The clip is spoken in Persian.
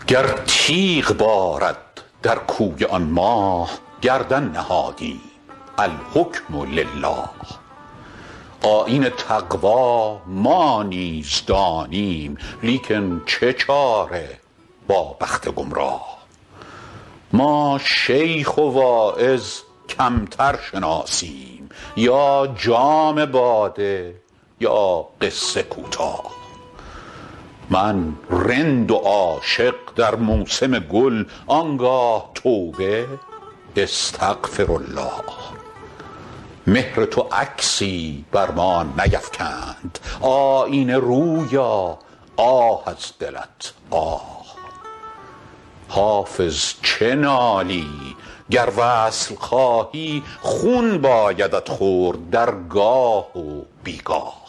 گر تیغ بارد در کوی آن ماه گردن نهادیم الحکم لله. آیین تقوی ما نیز دانیم لیکن چه چاره با بخت گمراه. ما شیخ و واعظ کمتر شناسیم، یا جام باده یا قصه کوتاه. من رند و عاشق در موسم گل، آنگاه توبه استغفرالله. مهر تو عکسی بر ما نیفکند، آیینه رویا آه از دلت آه. حافظ چه نالی گر وصل خواهی، خون بایدت خورد در گاه و بیگاه.